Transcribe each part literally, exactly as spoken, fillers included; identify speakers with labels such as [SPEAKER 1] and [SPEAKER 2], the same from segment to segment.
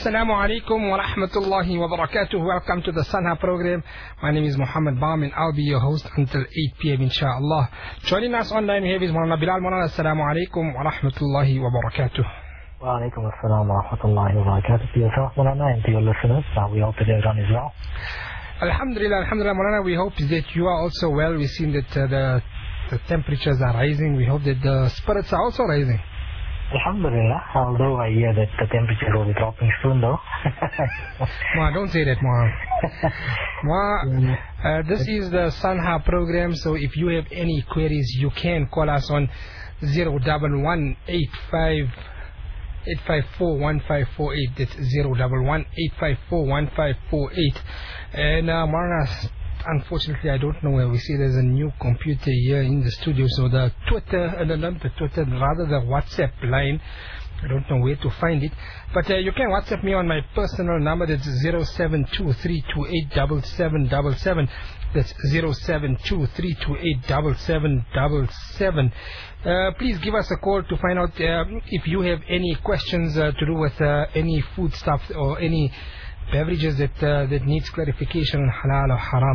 [SPEAKER 1] Assalamu alaikum wa rahmatullahi wa barakatuh. Welcome to the Sanha program. My name is Muhammad Baam and I'll be your host until eight p m inshallah. Joining us online we have is Maulana Bilal. Maulana, assalamu alaikum wa rahmatullahi wa barakatuh.
[SPEAKER 2] Wa alaikum assalam wa rahmatullahi wa barakatuh to yourself, Maulana, and to your listeners. Uh, we hope that everyone is well.
[SPEAKER 1] Alhamdulillah, alhamdulillah, Maulana. We hope that you are also well. We've seen that uh, the, the temperatures are rising. We hope that the spirits are also rising.
[SPEAKER 2] Alhamdulillah, although I hear that the temperature will be dropping soon though.
[SPEAKER 1] Ma, don't say that, Ma. Ma, uh, this is the Sanha program, so if you have any queries, you can call us on zero one one eight five eight five four one five four eight. That's zero one one eight five four one five four eight. And uh, Marna, unfortunately, I don't know where we see there's a new computer here in the studio, so the Twitter, uh, not the Twitter, rather the WhatsApp line, I don't know where to find it, but uh, you can WhatsApp me on my personal number. That's zero seven two three two eight seven seven seven seven. That's zero seven two three two eight seven seven seven seven. Uh, please give us a call to find out uh, if you have any questions uh, to do with uh, any food stuff or any beverages that uh, that needs clarification on halal or haram.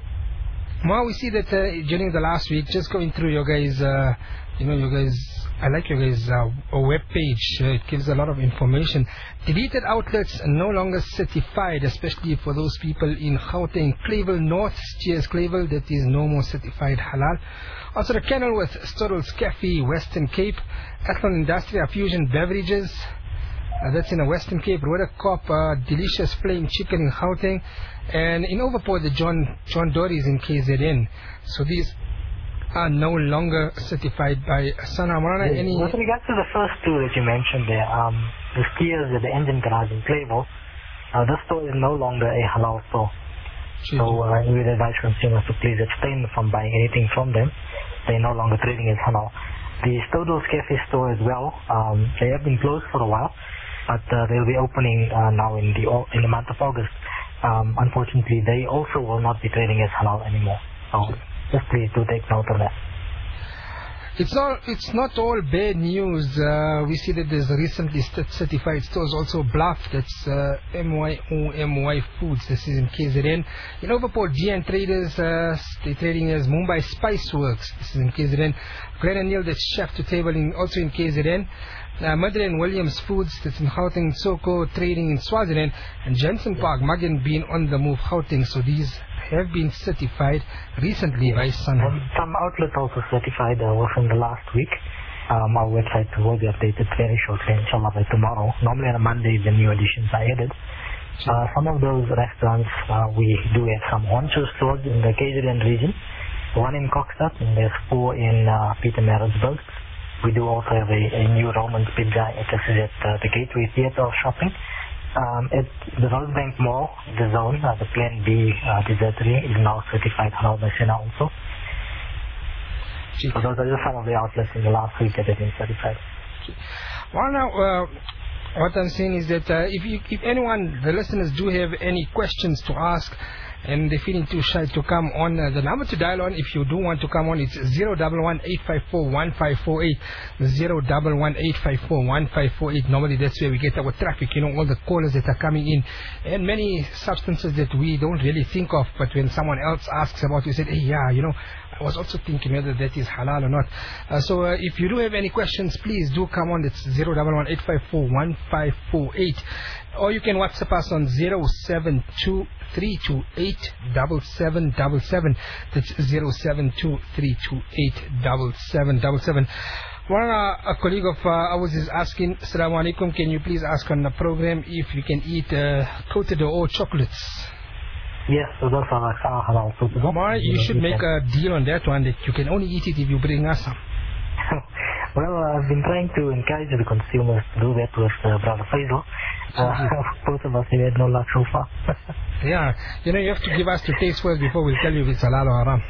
[SPEAKER 1] Now we see that uh, during the last week, just going through your guys, uh, you know, your guys, I like your guys' uh, web page. Uh, it gives a lot of information. Deleted outlets are no longer certified, especially for those people in Gauteng, Clayville North, Steers Clayville, that is no more certified halal. Also the Kenilworth, Storrells Cafe, Western Cape, Athlone Industrial Fusion Beverages. Uh, that's in the Western Cape. Rhodocop, uh, delicious plain chicken in Gauteng, and in Overport the John John Dory's in K Z N. So these are no longer certified by Sanha. Maulana,
[SPEAKER 2] yes.
[SPEAKER 1] any...
[SPEAKER 2] With regards to the first two that you mentioned there, um, the Steers at the engine garage in Clayville, uh, this store is no longer a halal store. Jeez. So uh, we would advise consumers to please abstain from buying anything from them. They're no longer trading as halal. The Storrells Cafe store as well, um, they have been closed for a while, but uh, they'll be opening uh, now in the in the month of August. Um, unfortunately, they also will not be trading as halal anymore. So just please do take note of that.
[SPEAKER 1] It's not, it's not all bad news. Uh, we see that there's recently certified stores also. Bluff, that's uh, M Y O M Y Foods, this is in K Z N. In Overport, G N Traders, uh, they're trading as Mumbai Spice Works, this is in K Z N. Glen and Neil, that's Chef to Table, in, also in K Z N. Uh, Mother and Williams Foods, that's in Gauteng, Soko, trading in Swaziland. And Jensen Park, Mug and Bean on the move, Gauteng. So these have been certified recently by Sanha.
[SPEAKER 2] Some outlets also certified uh, within the last week. Um, our website will be updated very shortly, inshallah, by tomorrow. Normally on a Monday the new editions are added. Uh, some of those restaurants, uh, we do have some Honcho stores in the K Z N region. One in Kokstad, and there's four in uh, Pietermaritzburg. We do also have a, a new Roman's Pizza. It is at uh, the Gateway Theatre of Shopping. Um, at the Rosebank Mall, the zone, uh, the Plan B uh, dessertery is now certified halal by Sena also. So those are just some of the outlets in the last week that have been certified.
[SPEAKER 1] Well, now, uh, what I'm saying is that uh, if you, if anyone, the listeners do have any questions to ask, and they're feeling too shy to come on, uh, the number to dial on, if you do want to come on, it's zero one one eight five four one five four eight, zero one one eight five four one five four eight. Normally that's where we get our traffic, you know, all the callers that are coming in, and many substances that we don't really think of, but when someone else asks about it, we say, hey, yeah, you know, I was also thinking whether that is halal or not. Uh, so uh, if you do have any questions, please do come on. It's zero one one eight five four one five four eight. Or you can WhatsApp us on zero seven two three two eight seven seven seven seven. That's zero seven two three two eight seven seven seven seven. One uh, a colleague of uh, ours is asking, Assalamu alaikum, can you please ask on the program if you can eat uh, coated or chocolates?
[SPEAKER 2] Yes, so those are like halal food.
[SPEAKER 1] Why, you should make a deal on that one, that you can only eat it if you bring us some.
[SPEAKER 2] Well, uh, I've been trying to encourage the consumers to do that with uh, Brother Faisal. Uh, both of us have had no luck so far.
[SPEAKER 1] Yeah, you know, you have to give us to taste first before we'll tell you if it's halal or haram.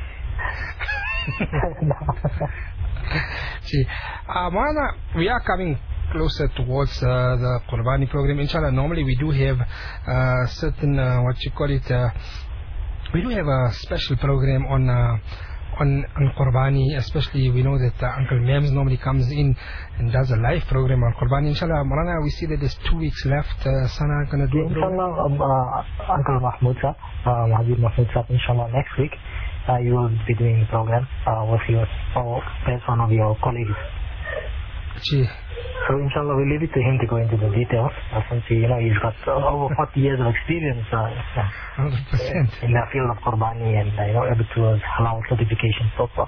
[SPEAKER 1] See, uh, Maulana, we are coming closer towards uh, the Qurbani program. Inshallah, normally we do have uh, certain, uh, what you call it, uh, we do have a special program on uh, on, on Qurbani, especially we know that uh, Uncle Mems normally comes in and does a live program on Qurbani. Inshallah, Maulana, we see that there's two weeks left. Uh, Sana going to do
[SPEAKER 2] yeah, Inshallah, um, uh, Uncle Mahmoud Sahab, uh, Habib Mahmoud Sahab, inshallah, next week, uh, you will be doing the program uh, with your, or as one of your colleagues.
[SPEAKER 1] Gee.
[SPEAKER 2] So inshallah we'll leave it to him to go into the details, uh, since he, you know, he's got uh, over forty years of experience uh,
[SPEAKER 1] one hundred percent
[SPEAKER 2] in the field of Qurbani and uh, you know, able towards halal certification so far.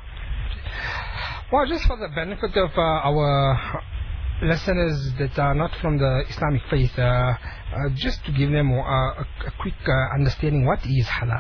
[SPEAKER 1] Well, just for the benefit of uh, our listeners that are not from the Islamic faith, uh, uh, just to give them uh, a, a quick uh, understanding, what is halal?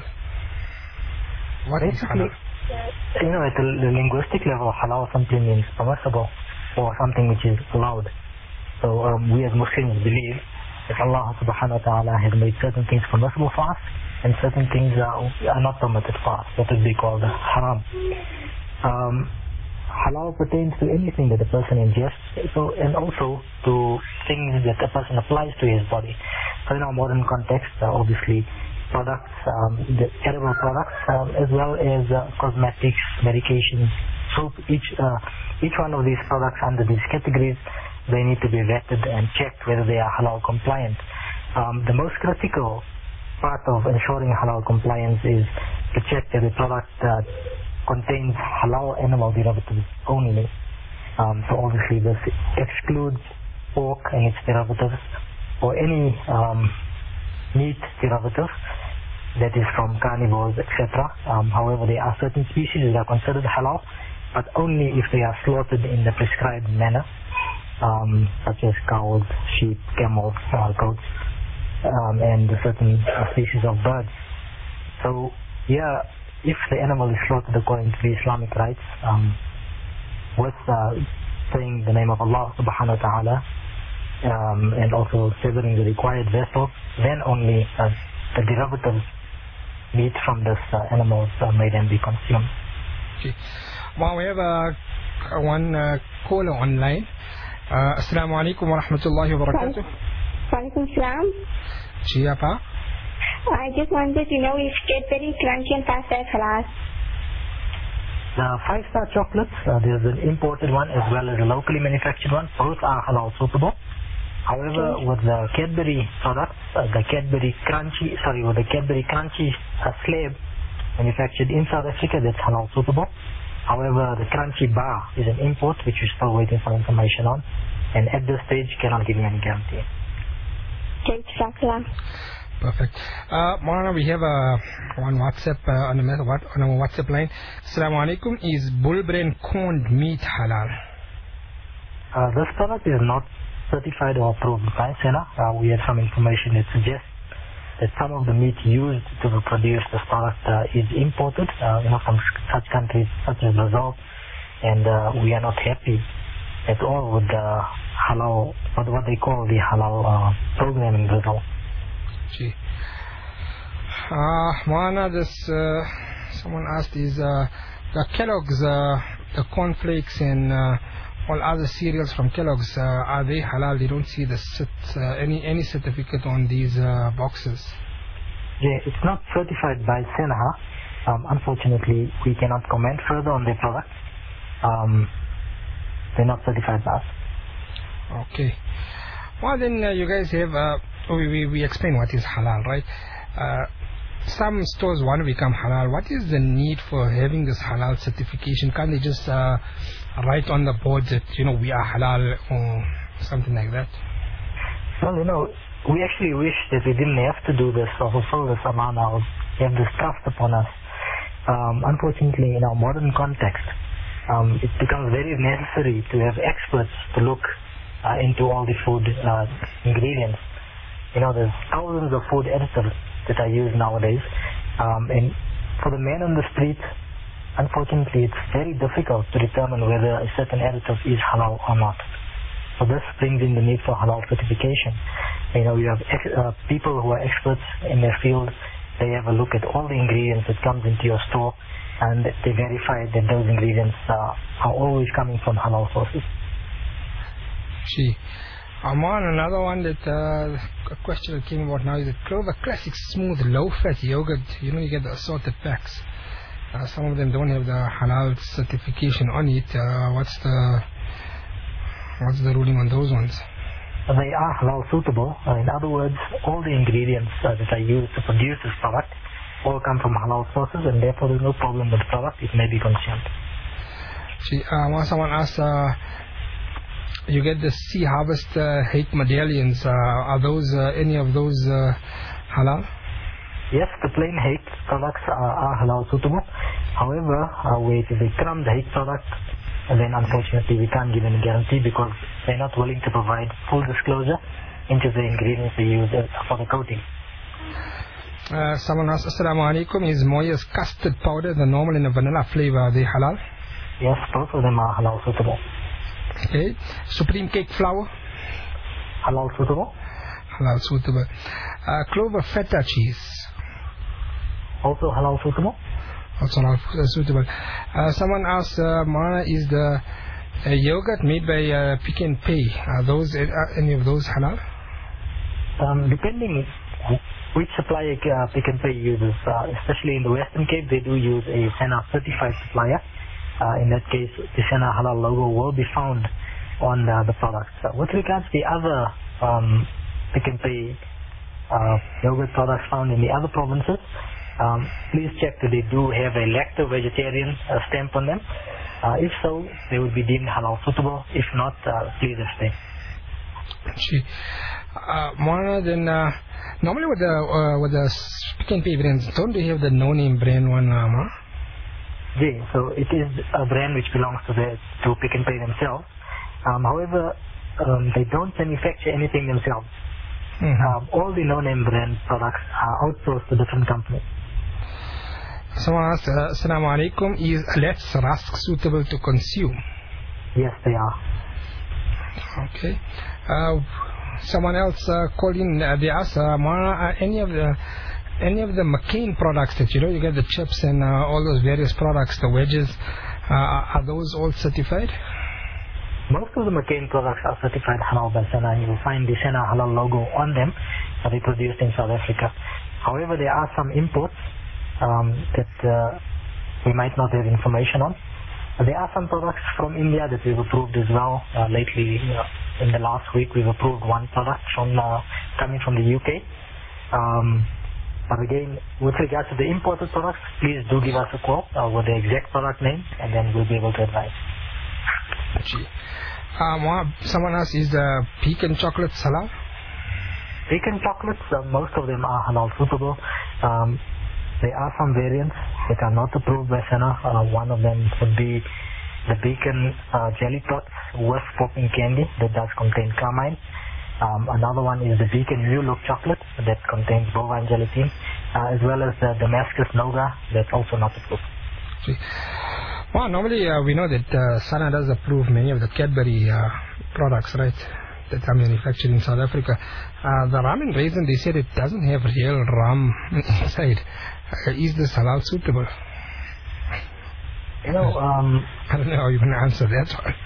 [SPEAKER 1] What
[SPEAKER 2] Basically,
[SPEAKER 1] is halal?
[SPEAKER 2] You know, at the, the linguistic level, halal simply means permissible, or something which is allowed. So um, we as Muslims believe that Allah subhanahu wa ta'ala has made certain things permissible for us and certain things are, are not permitted for us. That would be called haram. Um, halal pertains to anything that a person ingests, so, and also to things that a person applies to his body. So in our modern context, uh, obviously products, um, the edible products, um, as well as uh, cosmetics, medications, soap, each uh, each one of these products under these categories, they need to be vetted and checked whether they are halal compliant. Um, the most critical part of ensuring halal compliance is to check that the product uh, contains halal animal derivatives only. Um, so obviously this excludes pork and its derivatives, or any um, meat derivatives that is from carnivores, et cetera. Um, however, there are certain species that are considered halal, but only if they are slaughtered in the prescribed manner, um, such as cows, sheep, camels, uh, goats, um, and certain uh, species of birds. So, yeah, if the animal is slaughtered according to the Islamic rites, um, with uh, saying the name of Allah subhanahu wa ta'ala, um, and also severing the required vessels, then only uh, the derivatives meat from this uh, animals uh, may then be consumed.
[SPEAKER 1] Okay. Well, we have uh, one uh, caller online. Uh, Assalamu alaikum wa rahmatullahi wa barakatuh.
[SPEAKER 3] Wa alaikum salam.
[SPEAKER 1] Chiapa.
[SPEAKER 3] I just wanted to know if Cadbury Crunchy and Fast is halal.
[SPEAKER 2] The five-star chocolates, uh, there's an imported one as well as a locally manufactured one. Both are halal suitable. However, okay, with the Cadbury products, uh, the Cadbury Crunchy, sorry, with the Cadbury Crunchy uh, slab manufactured in South Africa, that's halal suitable. However, the Crunchy bar is an import, which we're still waiting for information on, and at this stage cannot give you any guarantee.
[SPEAKER 3] Okay, Shakla.
[SPEAKER 1] Perfect. Uh, Maulana, we have uh, one WhatsApp uh, on, the, on our WhatsApp line. Assalamu alaikum. Is bull brain corned meat halal?
[SPEAKER 2] Uh, this product is not certified or approved by SENA. Uh, we have some information that suggests that some of the meat used to produce this product uh, is imported, uh, you know, from such countries such as Brazil, and uh, we are not happy at all with the halal, what, what they call the halal uh, program in Brazil.
[SPEAKER 1] Gee. Uh, Maulana, this, uh, someone asked, is uh, the Kellogg's, uh, the cornflakes and uh, all other cereals from Kellogg's, uh, are they halal? They don't see the cert, uh, any any certificate on these uh, boxes.
[SPEAKER 2] Yeah, it's not certified by SENA. Um, unfortunately, we cannot comment further on their products. Um, they're not certified by us.
[SPEAKER 1] Okay. Well, then uh, you guys have, uh, we, we, we explain what is halal, right? Uh, some stores want to become halal. What is the need for having this halal certification? Can't they just uh, write on the board that, you know, we are halal or something like that?
[SPEAKER 2] Well, you know, we actually wish that we didn't have to do this or fulfill this amana or have this trust upon us. Um, unfortunately, in our modern context, um, it becomes very necessary to have experts to look uh, into all the food uh, ingredients. You know, there's thousands of food additives that are used nowadays, um, and for the man on the street, unfortunately, it's very difficult to determine whether a certain additive is halal or not. So this brings in the need for halal certification. You know, you have ex- uh, people who are experts in their field. They have a look at all the ingredients that comes into your store, and they verify that those ingredients uh, are always coming from halal sources.
[SPEAKER 1] Gee. Aman, another one that uh, a question that came about now is that Clover Classic Smooth Low Fat Yogurt. You know, you get the assorted packs. Uh, some of them don't have the halal certification on it. Uh, what's the what's the ruling on those ones?
[SPEAKER 2] They are halal suitable. Uh, in other words, all the ingredients uh, that are used to produce this product all come from halal sources, and therefore there's no problem with the product. It may be consumed.
[SPEAKER 1] See, uh, once someone asks, uh, you get the Sea Harvest uh, hake medallions. Uh, are those uh, any of those uh, halal?
[SPEAKER 2] Yes, the plain hake products are, are halal suitable. However, uh, where it is a crumbed hake product, then unfortunately we can't give any guarantee because they're not willing to provide full disclosure into the ingredients they use for the coating.
[SPEAKER 1] Uh, someone asks, Assalamu alaikum, is Moya's custard powder, the normal and the vanilla flavor, are they halal?
[SPEAKER 2] Yes, both of them are halal suitable.
[SPEAKER 1] Okay. Supreme cake flour?
[SPEAKER 2] Halal suitable.
[SPEAKER 1] Halal suitable. Uh, clover feta cheese?
[SPEAKER 2] Also halal suitable.
[SPEAKER 1] Also halal suitable. Uh, someone asks, uh, Mana, is the uh, yogurt made by uh, Pick n Pay, are those uh, any of those halal?
[SPEAKER 2] Um, depending which supplier uh, Pick n Pay uses, uh, especially in the Western Cape, they do use a SANA certified supplier. Uh, in that case, the SANA halal logo will be found on uh, the product. So with regards to the other um, Pick n Pay uh, yogurt products found in the other provinces, um, please check that they do have a lacto-vegetarian uh, stamp on them. Uh, if so, they would be deemed halal suitable. If not, uh, please abstain.
[SPEAKER 1] Gee. Uh, Moana, then uh, normally with the uh, with the Pick n Pay brands, don't they have the no-name brand one, uh, Ma?
[SPEAKER 2] Yeah, so it is a brand which belongs to the to Pick n Pay themselves. Um, however, um, they don't manufacture anything themselves.
[SPEAKER 1] Mm-hmm.
[SPEAKER 2] Um, all the no-name brand products are outsourced to different companies.
[SPEAKER 1] Someone asked, uh, Assalamu alaikum, is Let's Rusk suitable to consume?
[SPEAKER 2] Yes, they are.
[SPEAKER 1] Okay. Uh, someone else uh, called in, uh, they asked, uh, Mara, are any of the any of the McCain products that you know, you get the chips and uh, all those various products, the wedges, uh, are those all certified?
[SPEAKER 2] Most of the McCain products are certified halal by SANA, and you will find the SANA halal logo on them that they produced in South Africa. However, there are some imports um, that uh, we might not have information on. There are some products from India that we've approved as well. Uh, lately, uh, in the last week, we've approved one product from uh, coming from the U K. Um, but again, with regards to the imported products, please do give us a call uh, with the exact product name, and then we'll be able to advise.
[SPEAKER 1] Gee. Um, someone asks, is the pecan chocolate halal?
[SPEAKER 2] Pecan chocolates, uh, most of them are halal suitable. Um, there are some variants that are not approved by SANA. Uh, one of them would be the Beacon uh, Jelly Tots with popping candy that does contain carmine. Um, another one is the Beacon New Look chocolate that contains bovine gelatin, uh, as well as the Damascus Nougat that's also not approved.
[SPEAKER 1] See. Well, normally uh, we know that uh, SANA does approve many of the Cadbury uh, products, right, that are manufactured in South Africa. Uh, the ramen raisin, they said it doesn't have real rum inside. Uh, is this halal suitable?
[SPEAKER 2] You know, um,
[SPEAKER 1] I don't know how you're going to answer that one.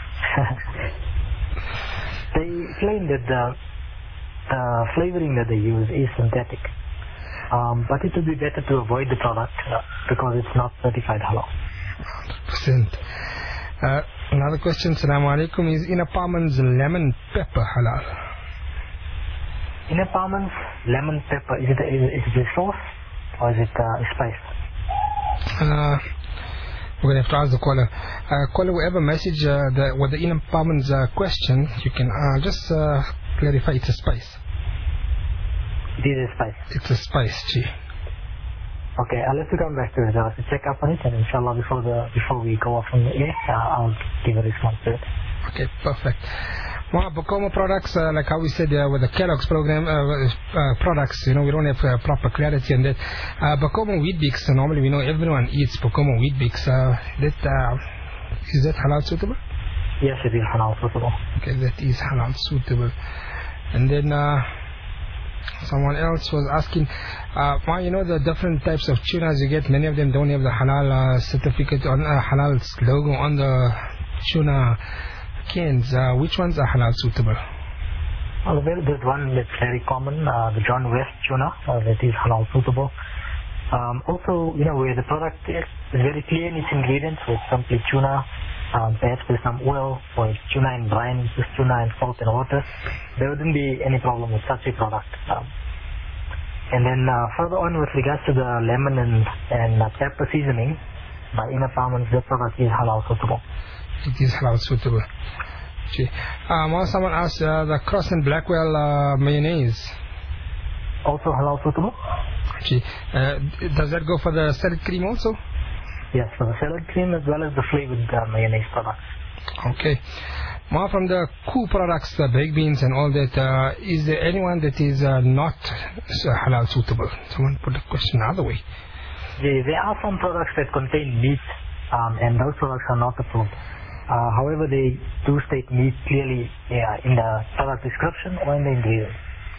[SPEAKER 2] They claim that the uh, flavoring that they use is synthetic. Um, but it would be better to avoid the product uh, because it's not certified halal.
[SPEAKER 1] one hundred percent. Uh, another question, Assalamu alaikum, is Inaparman's lemon pepper halal?
[SPEAKER 2] Inaparman's lemon pepper, is it a, is it a sauce or is it uh, a spice?
[SPEAKER 1] Uh, we're going to have to ask the caller. Uh, caller, whoever message uh, the, with the Inaparman's uh, question, you can uh, just uh, clarify it's a spice.
[SPEAKER 2] It is a spice.
[SPEAKER 1] It's a spice, gee.
[SPEAKER 2] Okay, I'll have to come back to it. I'll have to check up on it, and inshallah before the before we go off from the air, uh, I'll give a response to it.
[SPEAKER 1] Okay, perfect. Well, Bacomo products, uh, like how we said uh, with the Kellogg's program, uh, uh, products, you know, we don't have uh, proper clarity on that. Uh, Bacomo Wheat Bix, so normally we know everyone eats Bacomo Wheat Bix. Uh, that, uh, is that halal suitable?
[SPEAKER 2] Yes, it is halal suitable.
[SPEAKER 1] Okay, that is halal suitable. And then uh, someone else was asking, uh, well, you know, the different types of tunas you get, many of them don't have the halal uh, certificate on uh, halal logo on the tuna cans. Uh, which ones are halal suitable?
[SPEAKER 2] Well, there's one that's very common, uh, the John West tuna, uh, that is halal suitable. Um, also, you know, where the product is very clear in its ingredients, so it's simply tuna, um, perhaps there's some oil, or it's tuna and brine, just tuna and salt and water, there wouldn't be any problem with such a product. Um, and then uh, further on with regards to the lemon and, and uh, pepper seasoning, by Inner Farmans, the product is halal suitable.
[SPEAKER 1] It is halal suitable. Okay. Um, well, someone asked uh, the Cross and Blackwell uh, mayonnaise.
[SPEAKER 2] Also halal suitable?
[SPEAKER 1] Okay. Uh, does that go for the salad cream also?
[SPEAKER 2] Yes, for the salad cream as well as the flavored uh, mayonnaise products.
[SPEAKER 1] Okay. More from the cool products, the baked beans and all that, uh, is there anyone that is uh, not uh, halal suitable? Someone put the question the other way.
[SPEAKER 2] Yeah, there are some products that contain meat, um, and those products are not approved. Uh, however, they do state meat clearly yeah, in the product description or in the ingredients.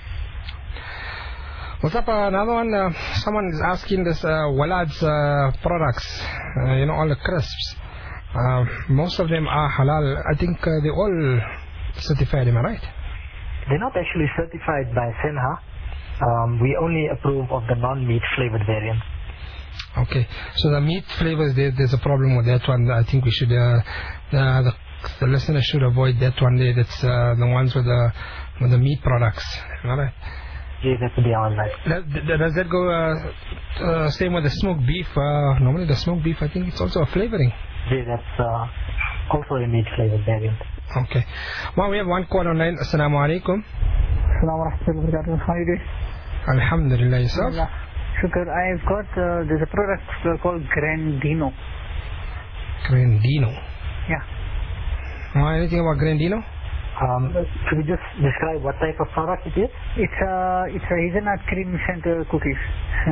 [SPEAKER 1] What's up? Uh, another one, uh, someone is asking this uh, Walad's uh, products, uh, you know, all the crisps. Uh, most of them are halal. I think uh, they're all certified, am I right?
[SPEAKER 2] They're not actually certified by Senha. Um, we only approve of the non-meat flavored variants.
[SPEAKER 1] Okay, so the meat flavors, there, there's a problem with that one. I think we should, uh, the, the, the listener should avoid that one there. That's uh, the ones with the with the meat products, am I right?
[SPEAKER 2] Yeah, that would be our life.
[SPEAKER 1] Does that go uh, uh, same with the smoked beef? Uh, normally the smoked beef, I think it's also a flavoring.
[SPEAKER 2] Yeah, that's uh, also a meat flavored variant.
[SPEAKER 1] Okay. Well, we have one call online. Assalamu alaikum.
[SPEAKER 4] Assalamu alaikum. How are you doing?
[SPEAKER 1] Alhamdulillah, yourself?
[SPEAKER 4] Shukr, I've got, uh, there's a product called Grandino.
[SPEAKER 1] Grandino?
[SPEAKER 4] Yeah.
[SPEAKER 1] Well, anything about Grandino?
[SPEAKER 2] Um, could you just describe what type of product it is?
[SPEAKER 4] It's a, it's a hazelnut cream scented cookies.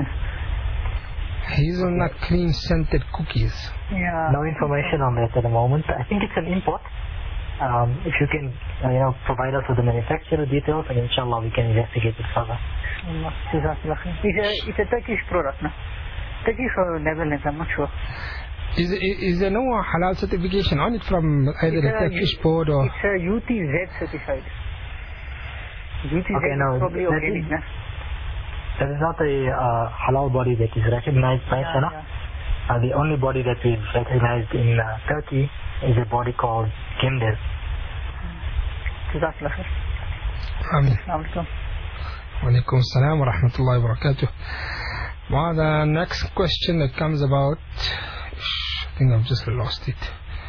[SPEAKER 1] Hazelnut cream scented cookies?
[SPEAKER 4] Yeah.
[SPEAKER 2] No information on that at the moment. I think it's an import. Um, if you can, uh, you know, provide us with the manufacturer details, and inshallah we can investigate it further.
[SPEAKER 4] It's a, it's a Turkish product, no? Turkish or Netherlands, I'm not sure.
[SPEAKER 1] Is, is there no halal certification on it from either the Turkish board or...
[SPEAKER 4] It's a U T Z certified. U T Z
[SPEAKER 2] okay,
[SPEAKER 4] is
[SPEAKER 2] no,
[SPEAKER 4] probably
[SPEAKER 2] that
[SPEAKER 4] organic,
[SPEAKER 2] is,
[SPEAKER 4] no?
[SPEAKER 2] that is not a uh, halal body that is recognized by
[SPEAKER 4] yeah,
[SPEAKER 2] Senha.
[SPEAKER 4] Yeah.
[SPEAKER 2] Uh, the only body that is recognized in uh, Turkey is a body called Kimdes.
[SPEAKER 4] Jazakallah.
[SPEAKER 1] Amin.
[SPEAKER 4] Alaikum.
[SPEAKER 1] Walaikum salam wa rahmatullahi wa barakatuh. Well, the next question that comes about... I think I've just lost it.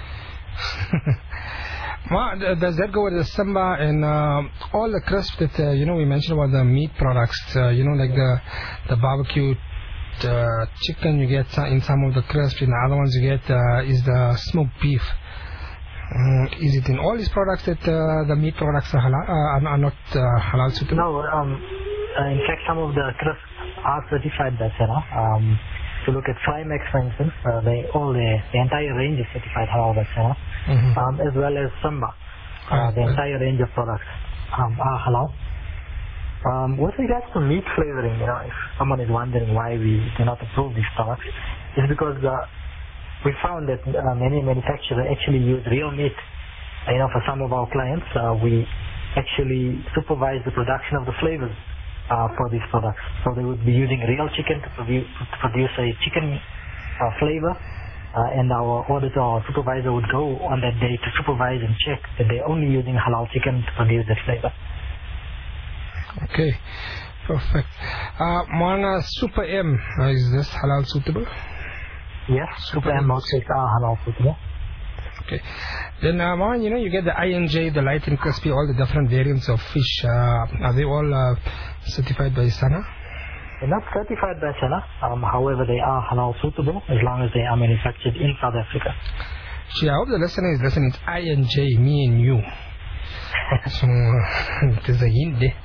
[SPEAKER 1] Well, does that go with the samba and uh, all the crisps that, uh, you know, we mentioned about the meat products, uh, you know, like the, the barbecue uh, chicken you get in some of the crisps, and the other ones you get uh, is the smoked beef. Um, is it in all these products that uh, the meat products are, halal, uh, are not uh, halal suitable?
[SPEAKER 2] No, um, uh, in fact some of the crisps are certified by Senha. Um, if you look at Frymax, for instance, uh, they, all the, the entire range is certified halal by Senha, mm-hmm. um, as well as Samba. Uh, uh, the entire range of products um, are halal. Um, with regards to meat flavoring, you know, if someone is wondering why we do not approve these products, it's because uh, we found that uh, many manufacturers actually use real meat. Uh, you know, for some of our clients, uh, we actually supervise the production of the flavors uh, for these products. So they would be using real chicken to, produ- to produce a chicken uh, flavor, uh, and our auditor or supervisor would go on that day to supervise and check that they're only using halal chicken to produce that flavor.
[SPEAKER 1] Okay, perfect. Uh, Moana Super M, uh, is this halal suitable?
[SPEAKER 2] Yes, Super M milkshakes are halal suitable.
[SPEAKER 1] Okay. Then, uh, Moana, you know, you get the I N J, the light and crispy, all the different variants of fish. Uh, are they all uh, certified by Senha?
[SPEAKER 2] They're not certified by Senha. Um, however, they are halal suitable as long as they are manufactured in South Africa.
[SPEAKER 1] Gee, I hope the listener is listening. It's I N J, me and you. So, uh, there's a hint there.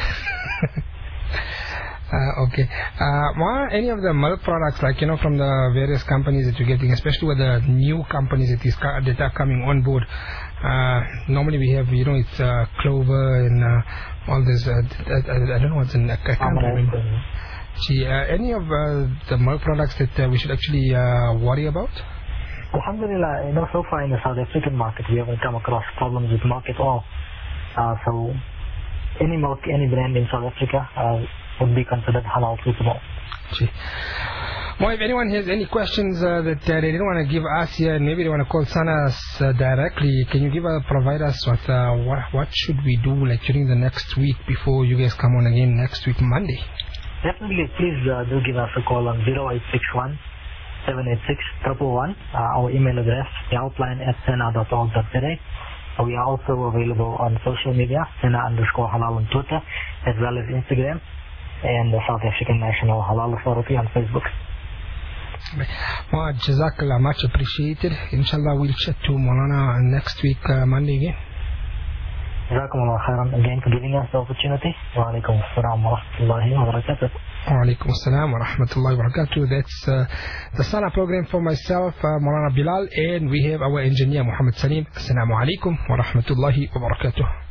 [SPEAKER 1] uh, okay. Uh, any of the milk products, like, you know, from the various companies that you're getting, especially with the new companies that, is, that are coming on board, uh, normally we have, you know, it's uh, Clover and uh, all this, uh, I, I, I don't know what's in, I can't remember. Gee, uh, any of uh, the milk products that uh, we should actually uh, worry about?
[SPEAKER 2] Alhamdulillah, you know, so far in the South African market, we haven't come across problems with milk at all. Uh, so, any milk, any brand in South Africa, uh, would be considered halal suitable.
[SPEAKER 1] Gee. Well, if anyone has any questions uh, that uh, they didn't want to give us here, and maybe they want to call Sanas uh, directly, can you give uh, provide us with uh, what what should we do like during the next week before you guys come on again next week Monday?
[SPEAKER 2] Definitely, please uh, do give us a call on zero eight six one, seven eight six, one one one. Uh, our email address, helpline at sena dot org dot z a. We are also available on social media, Sena underscore halal on Twitter, as well as Instagram, and the South African National Halal Authority on Facebook.
[SPEAKER 1] Well, Jazakallah, much appreciated. Inshallah, we'll chat to Maulana next week, uh, Monday again.
[SPEAKER 2] Jazakumullah khairan again for giving us the opportunity. Wa alaikum assalam wa rahmatullahi wa barakatuh.
[SPEAKER 1] Wa alaikum assalam wa rahmatullahi wa barakatuh. That's uh, the Sana program for myself, uh, Maulana Bilal, and we have our engineer Muhammad Salim. Assalamu alaikum wa rahmatullahi wa barakatuh.